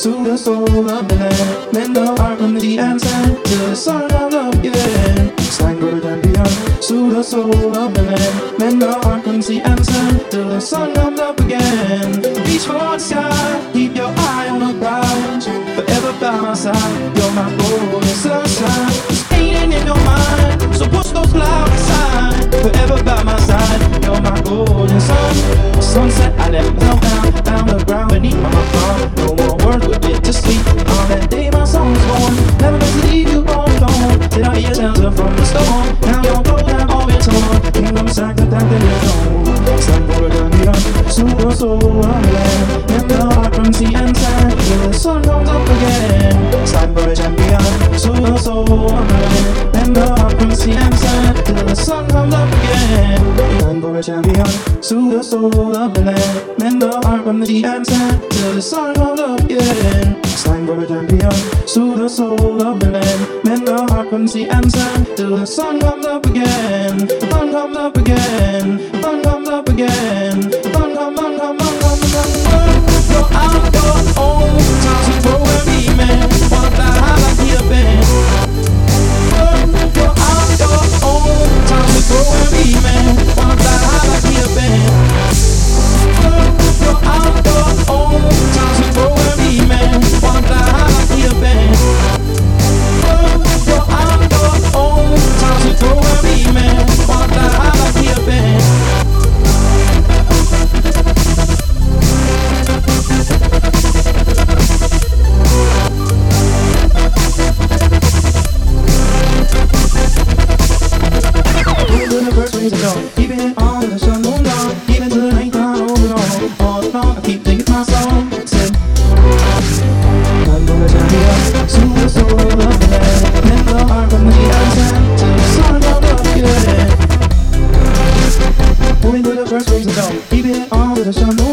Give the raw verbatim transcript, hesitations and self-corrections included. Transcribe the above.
to the soul of the land. Mend the heart from the and sand till the sun comes up again. Steinberg and beyond, to the soul of the land. Mend the heart from the and sand till the sun comes up again. Reach for the sky, keep your eye on the prize. Forever by my side, you're my golden sunshine. It's painting in your mind, so push those clouds aside. Forever by my side, you're my golden sun. Sunset, I never fell down, down the ground beneath my palm. No more words with it to sleep. On that day my song was born, never meant to leave you all alone. Did I hear shelter from the storm? Now your clothes have all been torn. Kingdom sacked and that they don't. Stand for the neon, super soul of the land. And the heart from sea and sand till the sun comes up again. Stand for the champion, super soul of the land. And the heart from sea and sand till the sun comes up again. Stand for the champion, super soul of the land. And the heart from the sea and sand till the sun comes up again. Stand for the champion, super soul of the land. And the heart from sea and sand till the sun comes up again. The sun comes up again. The sun comes up again. The sun comes, sun comes, sun comes, sun comes. You're out your own time to grow and be man. Wanna fly high like the band. You're out your own time to grow and be man. Wanna fly high like the band. You're out your own time to grow and be man. Wanna fly high like the band. You're out your own time to grow and be man. Wanna fly high like the band. Keeping it on till the sun goes down, even till the night time over all. All along I keep thinking my song. Said, I'm gonna turn me up to the soul of the land. And the heart from the outside till the sun comes up again. Moving through the first waves of dawn, keeping it on till the sun goes down.